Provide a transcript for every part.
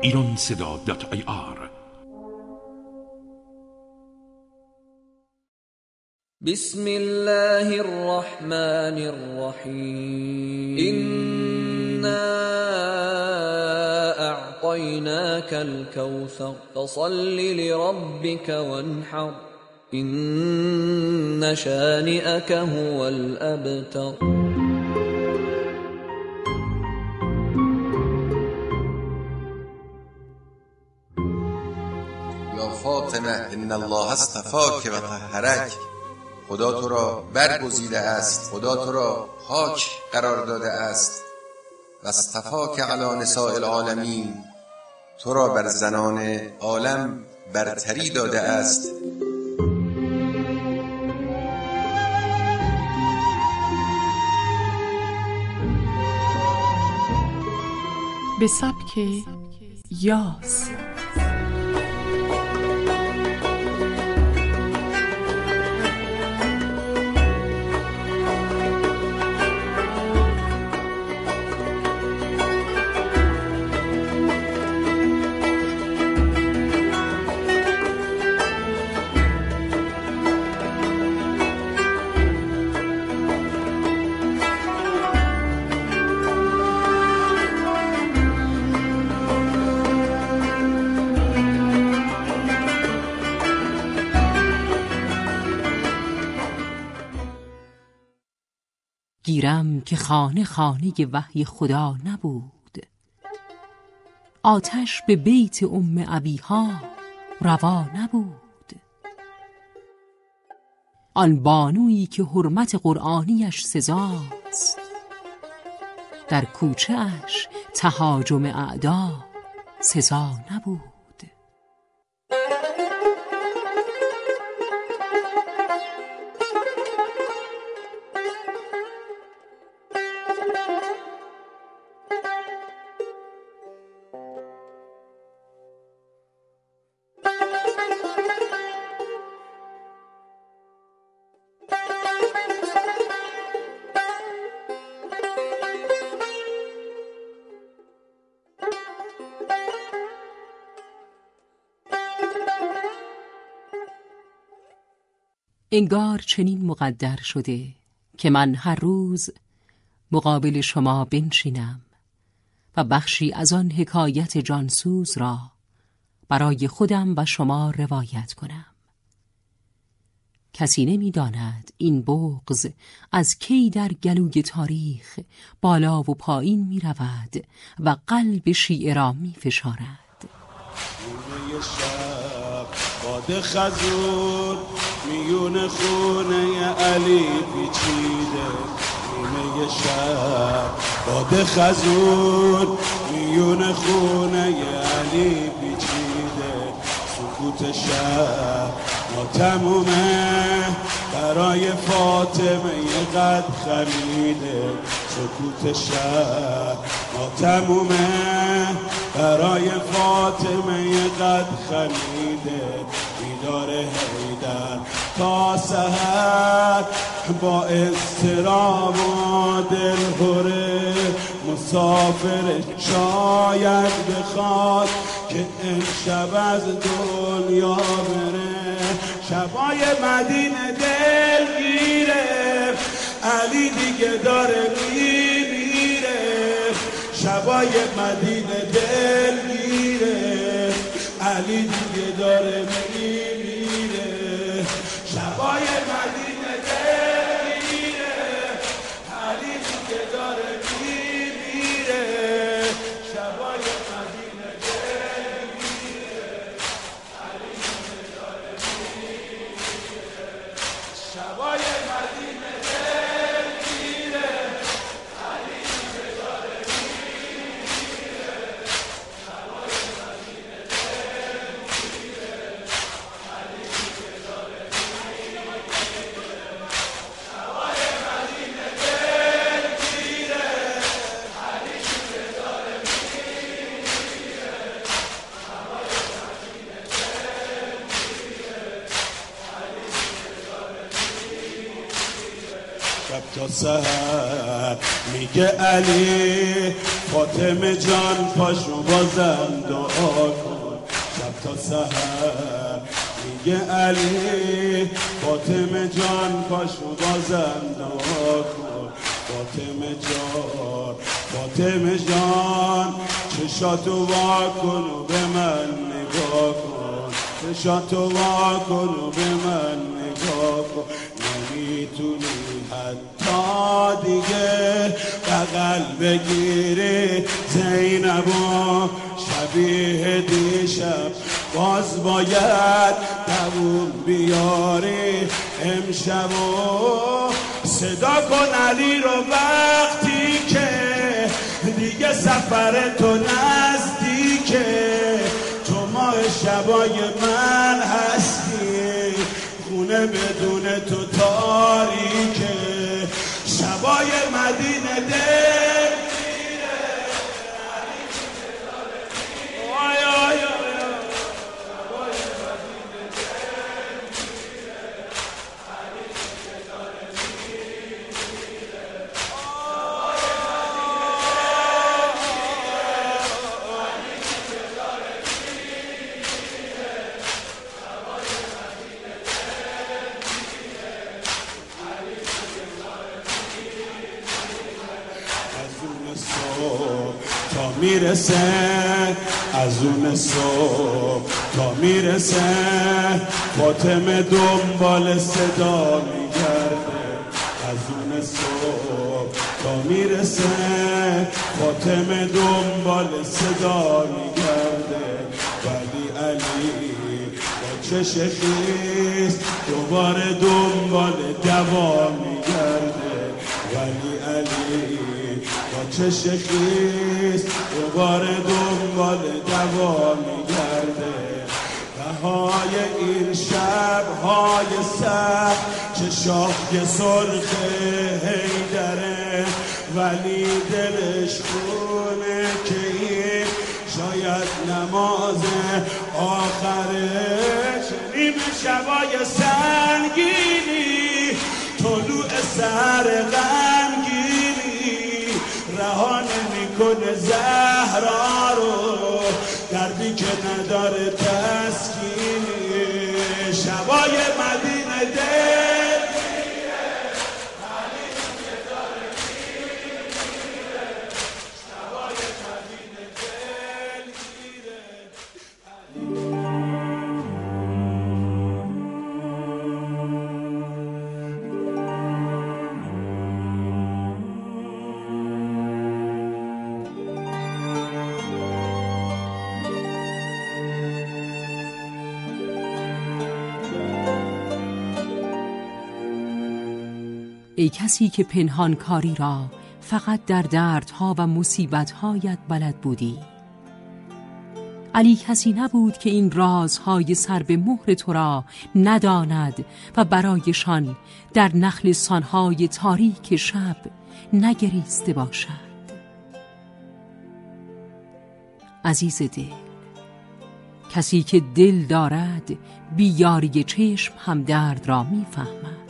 Ironseda.ir. بسم الله الرحمن الرحیم إنا أعطيناك الكوثر فصل لربك وانحر إن شانئك هو الأبتر. یا فاطمه ان الله اصطفاک و طهرک، خدا تو را برگزیده است، خدا تو را پاک قرار داده است و اصطفاک علی نساء العالمین، تو را بر زنان عالم برتری داده است. به سبک یاس. گیرم که خانه خانه وحی خدا نبود، آتش به بیت ام ابیها روا نبود. آن بانویی که حرمت قرآنیش سزاست، در کوچه اش تهاجم اعدا سزا نبود. انگار چنین مقدر شده که من هر روز مقابل شما بنشینم و بخشی از آن حکایت جانسوز را برای خودم و شما روایت کنم. کسی نمی داند این بغض از کی در گلوی تاریخ بالا و پایین می رود و قلب شیعه را می فشارد. باد خزون میون خونه علی پیچیده، نیمه شب باد خزون میون خونه علی پیچیده، سکوت شب ناتمومه برای فاطمه قد خمیده، سکوت شب ناتمومه برای فاطمه قد خمیده، بیدار حیدر تا سحر با اضطراب و دلهره، مسافر شاید بخواد که امشب از دنیا بره، شبای مدینه دلگیره، علی دیگه داره میمیره، شبای مدینه دلگیره، علی دیگه داره میمیره، شبای مدینه دلگیره، علی دیگه داره میمیره، شبای مدینه دلگیره، علی دیگه داره میمیره، شبای مدینه دلگیره، علی دیگه داره میمیره، شبای مدینه دلگیره، علی دیگه داره میمیره. تا سحر میگه علی فاطمه جان پاشو بازم دعا کن. شب تا سحر میگه علی فاطمه جان پاشو بازم دعا کن. فاطمه جان چشاتو وا کن و به من نگاه کن. چشاتو وا کن و به من نگاه کن. نمیتونی حتی دیگه بغل بگیری زینبو شبیه دیشب باز باید دووم بیاری امشبو. صدا کن علی رو وقتی که دیگه سفر تو نزدیکه. تو ماه شبای من هستی خونه بدون تو تاریکه. شبای مدینه دل میرسه از اون صبح تا میرسه فاطمه دنبال صدا میگرده. از اون صبح تا میرسه فاطمه دنبال صدا میگرده. ولی علی با چش خیس دوباره دنبال دوا میگرده. ولی علی با چش خیس دوباره دنبال دوا میگرده. بهای این شبهای سر چشای سرخ حیدره. ولی دلش خونه که این شاید نماز آخره. شنیم شبای سنگینی طلوع سحر غمگینی رها نمیکنه زهرا رو دردی که نداره تسکینی. شبای مدینه دل میره علی که داره میره. شبای مدینه دل میره. ای کسی که پنهانکاری را فقط در دردها و مصیبتهایت بلد بودی. علی کسی نبود که این رازهای سر به مهر تو را نداند و برایشان در نخلستانهای تاریک شب نگریسته باشد. عزیز دل، کسی که دل دارد بیاری چشم هم درد را میفهمد.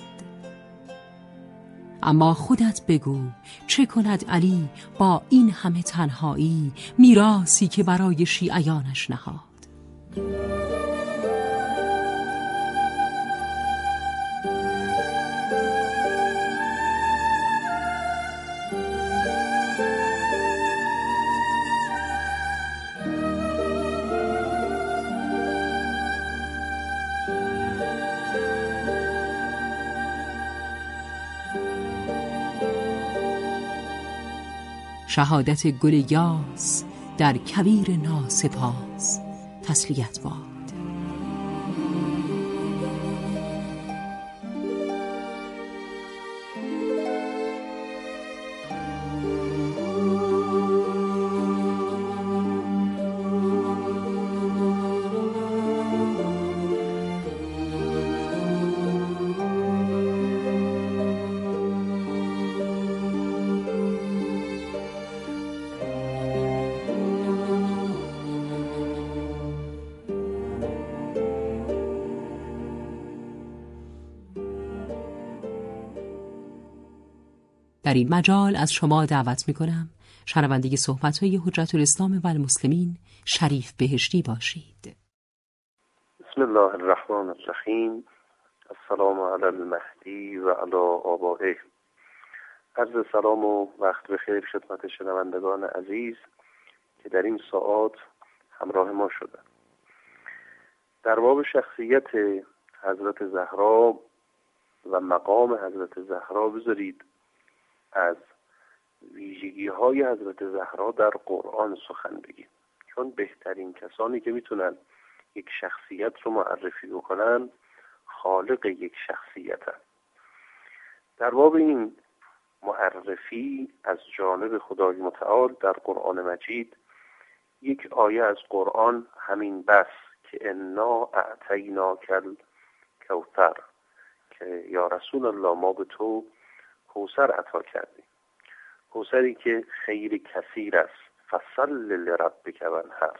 اما خودت بگو چه کند علی با این همه تنهایی، میراثی که برای شیعیانش نهاد. شهادت گل یاس در کویر ناسپاس تسلیت باد. در این مجال از شما دعوت می‌کنم شنونده صحبت‌های حجت الاسلام و المسلمین شریف بهشتی باشید. بسم الله الرحمن الرحیم. السلام علی المهدی و علی آبائه. عرض سلام و وقت بخیر خدمت شنوندگان عزیز که در این ساعات همراه ما شدند. در باب شخصیت حضرت زهرا و مقام حضرت زهرا بذارید از ویژگی‌های حضرت زهرا در قرآن سخن بگیم، چون بهترین کسانی که میتونن یک شخصیت رو معرفی بکنن خالق یک شخصیتن. در باب این معرفی از جانب خدای متعال در قرآن مجید یک آیه از قرآن همین بس که انا اعطیناک الکوثر، که یا رسول الله ما به تو کوثر عطا کردیم، کوثری که خیر کثیر است، فصل لربک وانحر.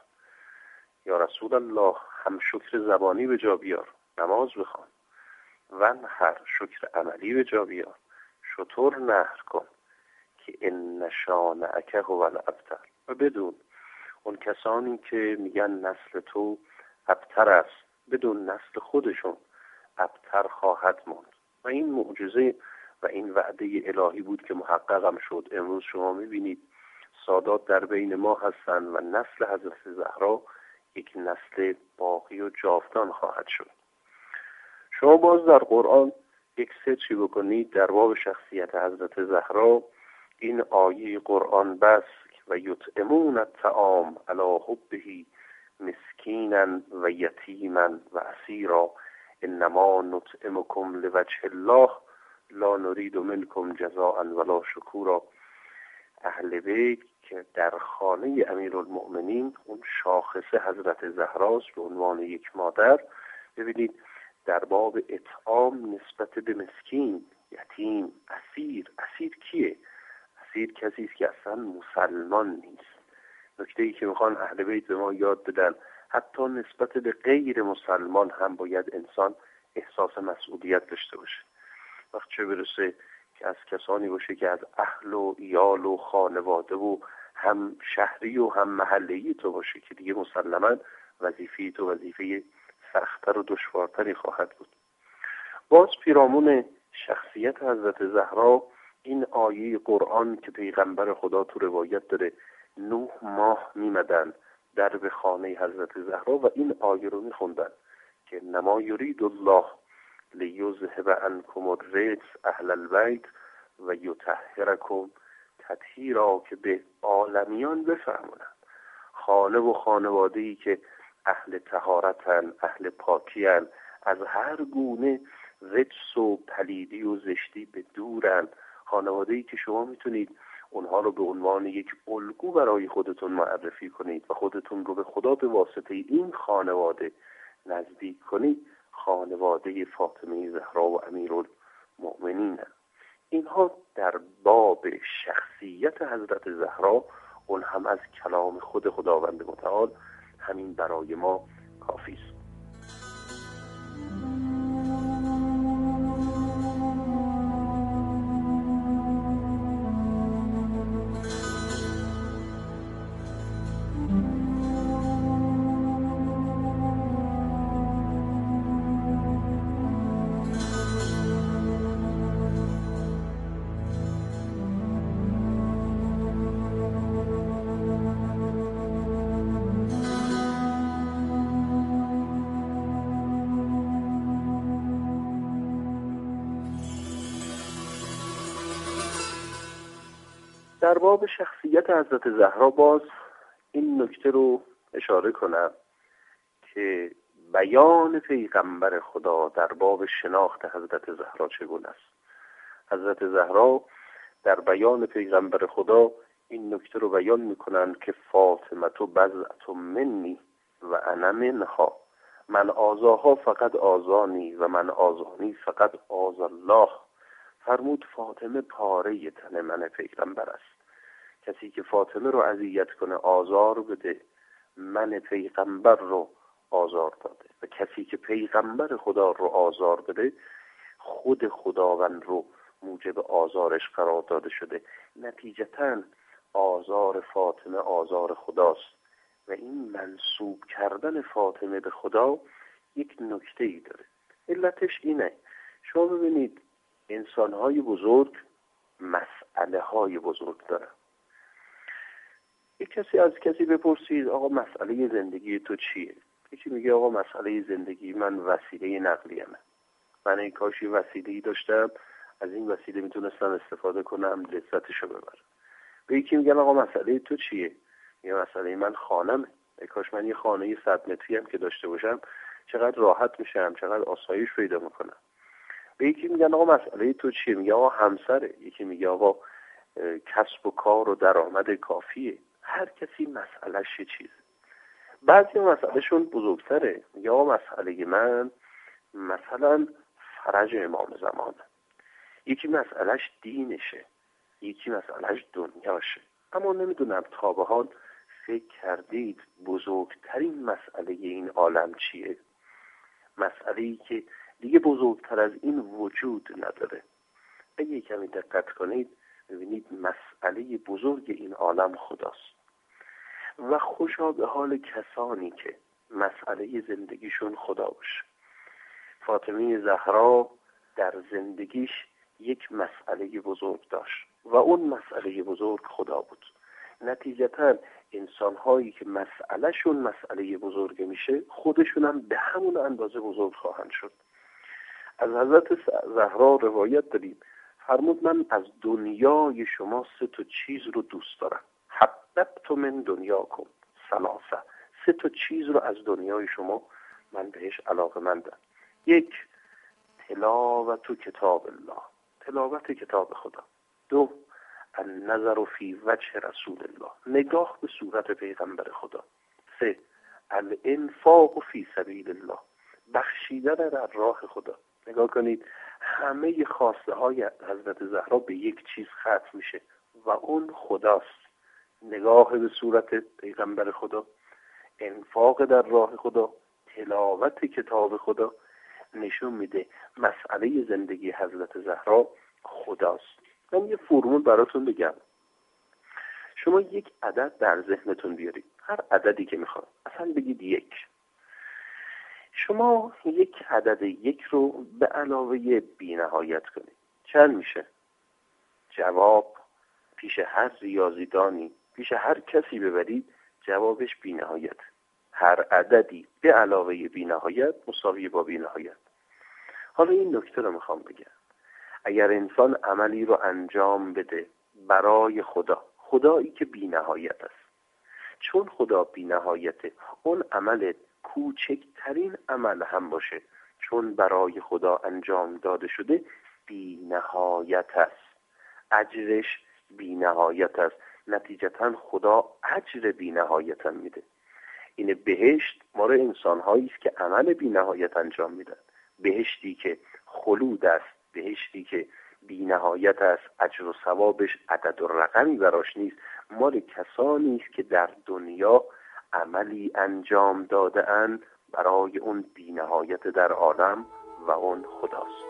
یا رسول الله هم شکر زبانی به جا بیار، نماز بخوان، وانحر شکر عملی به جا بیار، شتر نحر کن که ان شانئک هو الابتر. و بدون اون کسانی که میگن نسل تو ابتر است، بدون نسل خودشون ابتر خواهد ماند. و این معجزه و این وعده الهی بود که محقق هم شد. امروز شما میبینید سادات در بین ما هستند و نسل حضرت زهرا یک نسل باقی و جاودان خواهد شد. شما باز در قرآن یک سرچی بکنید در باب شخصیت حضرت زهرا، این آیه قرآن بس و یطعمون الطعام علی حبه مسکینا و یتیما و اسیرا انما نطعمکم لوجه الله لا نرید منکم جزاء ولا شکورا. اهل بیت که در خانه امیرالمؤمنین اون شاخصه حضرت زهراست به عنوان یک مادر، ببینید در باب اطعام نسبت به مسکین، یتیم، اسیر. اسیر کیه؟ اسیر کسی است که اصلا مسلمان نیست. نکته‌ای که میخوان اهل بیت به ما یاد بدن، حتی نسبت به غیر مسلمان هم باید انسان احساس مسئولیت داشته باشه. وقت چه برسه که از کسانی باشه که از اهل و ایال و خانواده و هم شهری و هم محله‌ای تو باشه، که دیگه مسلماً وظیفه تو وظیفه سخت‌تر و دشوارتری خواهد بود. باز پیرامون شخصیت حضرت زهرا این آیه قرآن که پیغمبر خدا تو روایت داره 9 ماه میمدن در به خانه حضرت زهرا و این آیه رو میخوندن که نما یرید الله لیذهب عنکم الرجس اهل البیت و یطهرکم تطهیرا، که به عالمیان بفهمونن خانه و خانواده‌ای که اهل طهارتن، اهل پاکیان، از هر گونه رجس و پلیدی و زشتی به دورن، خانواده‌ای که شما میتونید اونها رو به عنوان یک الگو برای خودتون معرفی کنید و خودتون رو به خدا به واسطه این خانواده نزدیک کنید، خانواده فاطمه زهرا و امیرالمؤمنین. اینها در باب شخصیت حضرت زهرا، اون هم از کلام خداوند متعال، همین برای ما کافی است. در باب شخصیت حضرت زهرا باز این نکته رو اشاره کنم که بیان پیغمبر خدا در باب شناخت حضرت زهرا چگونه است. حضرت زهرا در بیان پیغمبر خدا این نکته رو بیان میکنن که فاطمه تو بضعة منی و انا منها، من آزاها فقط آزانی و من آزانی فقط آز الله. فرمود فاطمه پاره تن من پیغمبر است. کسی که فاطمه رو اذیت کنه، آزار بده، من پیغمبر رو آزار داده، و کسی که پیغمبر خدا رو آزار بده، خود خداوند رو موجب آزارش قرار داده شده. نتیجتاً آزار فاطمه آزار خداست و این منسوب کردن فاطمه به خدا یک نکته‌ای داره. علتش اینه، شما ببینید انسان‌های بزرگ مسئله‌های بزرگ دارن. یک کسی از کسی بپرسید آقا مسئله زندگی تو چیه؟ یکی میگه آقا مسئله زندگی من وسیله نقلیه‌مه. من این کاشی وسیله‌ای داشتم، از این وسیله میتونستم استفاده کنم، لذتشو ببرم. به یکی میگن آقا مسئله تو چیه؟ میگه مسئله من خانمه. ای کاش من یه خانه 100 متری هم که داشته باشم، چقدر راحت میشم، چقدر آسایش پیدا میکنم. به یکی میگن آقا مسئله تو چیه؟ میگه آقا همسره. یکی میگه آقا کسب و کار و درآمد کافیه. هر کسی مسئله‌ش یه چیز. بعضی مسئلهشون بزرگتره. میگه آقا مسئله من مثلا فرج امام زمانه. یکی مسئلهش دینشه، یکی مسئلهش دنیاشه. اما نمیدونم تا به حال فکر کردید بزرگترین مسئله این عالم چیه؟ مسئله‌ای که دیگه بزرگتر از این وجود نداره. اگه کمی دقت کنید ببینید مسئله بزرگ این عالم خداست. و خوشا به حال کسانی که مسئله زندگیشون خدا باشه. فاطمه زهرا در زندگیش یک مسئله بزرگ داشت و اون مسئله بزرگ خدا بود. نتیجتاً انسان‌هایی که مسئلهشون مسئله بزرگ میشه خودشون هم به همون اندازه بزرگ خواهند شد. از حضرت زهرا روایت داریم فرمود من از دنیای شما 3 چیز رو دوست دارم. حببت من دنیاکم ثلاثه. 3 چیز رو از دنیای شما من بهش علاقه‌مندم. 1 تلاوت کتاب الله، تلاوت کتاب خدا. 2 النظر فی وجه رسول الله، نگاه به صورت پیغمبر خدا. 3 الانفاق فی سبیل الله، بخشیدن در راه خدا. نگاه کنید همه خواسته های حضرت زهرا به یک چیز ختم میشه و اون خداست. نگاه به صورت پیغمبر خدا، انفاق در راه خدا، تلاوت کتاب خدا. نشون میده مسئله زندگی حضرت زهرا خداست. من یه فرمول براتون بگم. شما یک عدد در ذهنتون بیارید، هر عددی که میخواد، اصلا بگید 1. شما یک عدد 1 رو به علاوه بی‌نهایت کنید، چند میشه؟ جواب پیش هر ریاضیدانی، پیش هر کسی ببرید جوابش بی‌نهایت. هر عددی به علاوه بی‌نهایت مساوی با بی‌نهایت. حالا این نکته رو میخوام بگم. اگر انسان عملی رو انجام بده برای خدا، خدایی که بی‌نهایت است، چون خدا بی‌نهایته، اون عمل کوچکترین عمل هم باشه چون برای خدا انجام داده شده بی‌نهایت است، اجرش بی‌نهایت است. نتیجتاً خدا اجر بی‌نهایت هم میده. این بهشت مال انسان‌هایی است که عمل بی‌نهایت انجام میدن. بهشتی که خلود است، بهشتی که بی‌نهایت است، اجر و ثوابش عدد و رقمی براش نیست، مال کسانی است که در دنیا عملی انجام داده اند برای اون بی‌نهایت در عالم و اون خداست.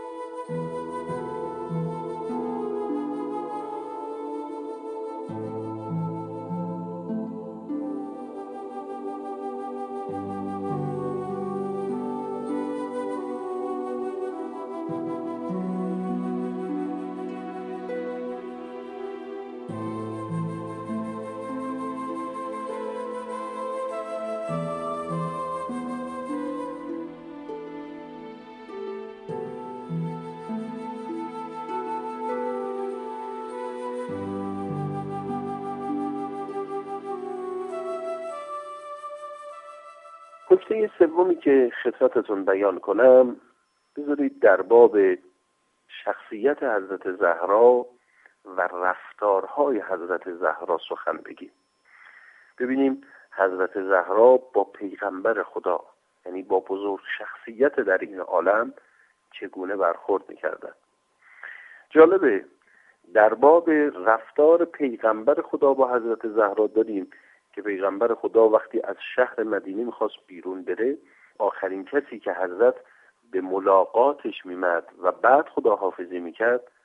نکته سومی که خدمتتون بیان کنم، بذارید در باب شخصیت حضرت زهرا و رفتارهای حضرت زهرا سخن بگیم. ببینیم حضرت زهرا با پیغمبر خدا، یعنی با بزرگ شخصیت در این عالم، چگونه برخورد می‌کردند. جالبه در باب رفتار پیغمبر خدا با حضرت زهرا داریم که پیغمبر خدا وقتی از شهر مدینه میخواست بیرون بره، آخرین کسی که حضرت به ملاقاتش میمد و بعد خداحافظی میکرد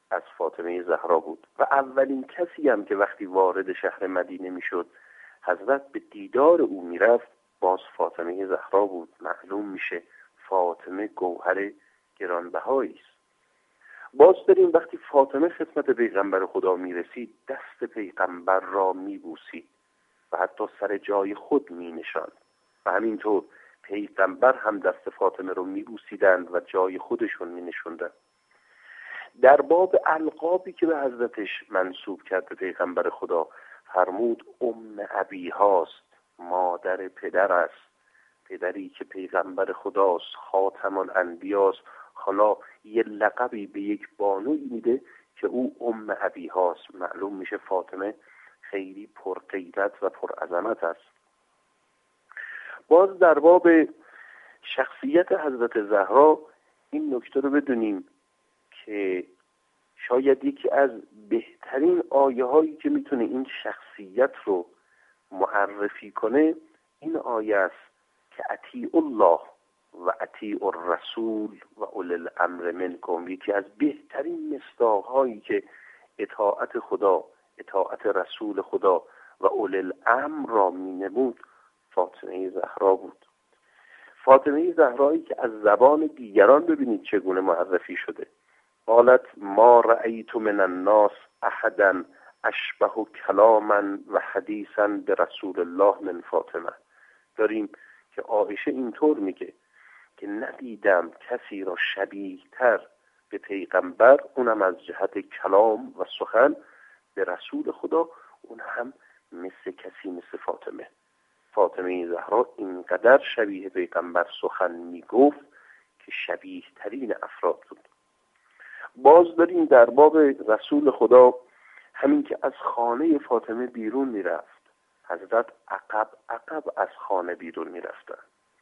از فاطمه زهرا بود و اولین کسی هم که وقتی وارد شهر مدینه میشد حضرت به دیدار او میرفت باز فاطمه زهرا بود. معلوم میشه فاطمه گوهر گرانبهایی است. باز داریم وقتی فاطمه خدمت پیغمبر خدا میرسید دست پیغمبر را میبوسید و حتی سر جای خود مینشاند و همینطور پیغمبر هم دست فاطمه رو میبوسیدند و جای خودشون مینشوندند. در باب القابی که به حضرتش منسوب کرد به پیغمبر خدا فرمود ابی هاست، مادر پدر است، پدری که پیغمبر خداست، خاتم الانبیاست. حالا یه لقبی به یک بانوی میده که او ابی هاست. معلوم میشه فاطمه خیلی پرغیرت و پرعظمت است. باز در باب شخصیت حضرت زهرا این نکته رو بدونیم که شاید یکی از بهترین آیه هایی که میتونه این شخصیت رو معرفی کنه این آیه است که اطیعوا الله و اطیعوا الرسول و اولی الامر منکم. یکی از بهترین مصداق هایی که اطاعت خدا، اطاعت رسول خدا و اولی الامر را مینمود فاطمه زهرا بود. فاطمه زهرایی که از زبان دیگران ببینید چگونه معرفی شده. قالت ما رأیت من الناس احدا اشبه کلاما و حدیثا به رسول الله من فاطمه. داریم که عایشه اینطور میگه که ندیدم کسی را شبیه تر به پیغمبر، اونم از جهت کلام و سخن، به رسول خدا، اون هم مثل کسی مثل فاطمه. فاطمه زهرا اینقدر شبیه پیغمبر سخن میگفت که شبیه ترین افراد بود. باز داریم در باب رسول خدا همین که از خانه فاطمه بیرون میرفت حضرت عقب از خانه بیرون میرفتن.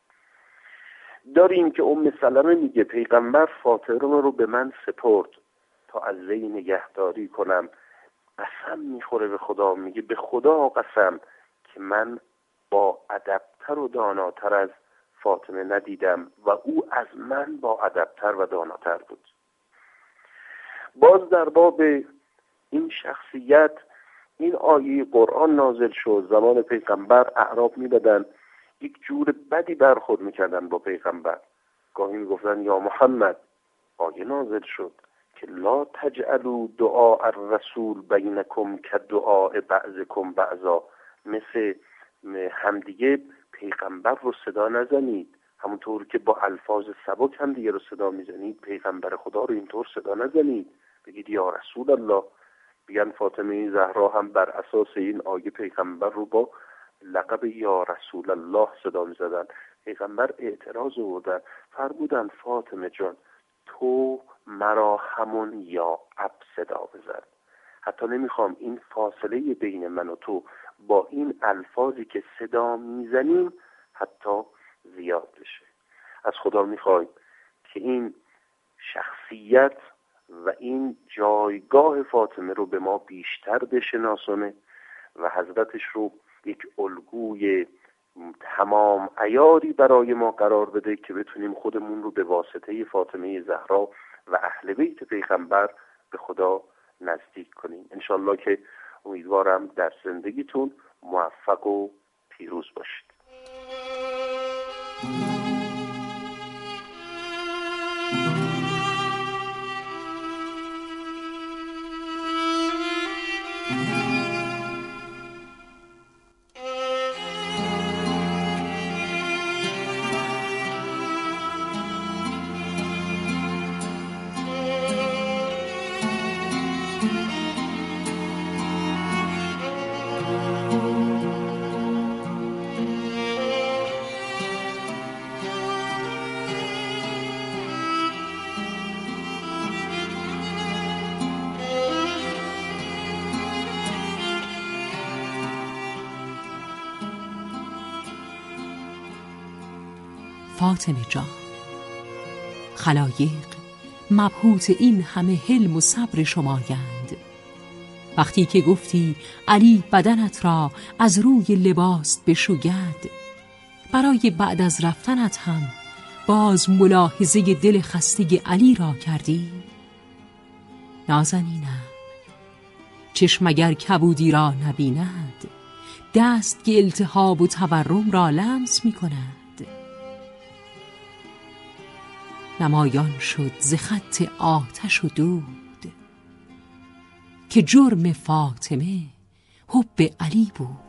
داریم که سلمه میگه پیغمبر فاطمه رو به من سپرد تا از وی نگهداری کنم. قسم میخوره به خدا، میگه به خدا قسم که من با ادبتر و داناتر از فاطمه ندیدم و او از من با ادبتر و داناتر بود. باز در باب این شخصیت این آیه قرآن نازل شد. زمان پیغمبر اعراب میدادن یک جور بدی برخورد میکردن با پیغمبر. گاهی میگفتن یا محمد. آیه نازل شد که لا تجعلوا دعاء الرسول بینکم کدعاء بعضکم بعضا. مثل همدیگه پیغمبر رو صدا نزنید، همونطور که با الفاظ سبک همدیگه رو صدا میزنید پیغمبر خدا رو اینطور صدا نزنید، بگید یا رسول الله. بیان فاطمه زهرا هم بر اساس این آیه پیغمبر رو با لقب یا رسول الله صدا میزدن. پیغمبر اعتراض آوردن، فرمودن فاطمه جان تو مرا همون یا اب صدا بزن، حتی نمیخوام این فاصله بین من و تو با این الفاظی که صدا میزنیم حتی زیاد بشه. از خدا میخوایم که این شخصیت و این جایگاه فاطمه رو به ما بیشتر بشناسونه و حضرتش رو یک الگوی تمام عیاری برای ما قرار بده که بتونیم خودمون رو به واسطه فاطمه زهرا و اهل بیت پیغمبر به خدا نزدیک کنیم. انشالله که امیدوارم در زندگیتون موفق و پیروز باشید. فاطمه جان، خلایق مبهوت این همه حلم و صبر شمایند. وقتی که گفتی علی بدنت را از روی لباس بشوید، برای بعد از رفتنت هم باز ملاحظه دل خسته علی را کردی. نازنینم، چشم اگر کبودی را نبیند، دست که التهاب و تورم را لمس می کند. نمایان شد ز خط آتش و دود، که جرم فاطمه حب علی بود.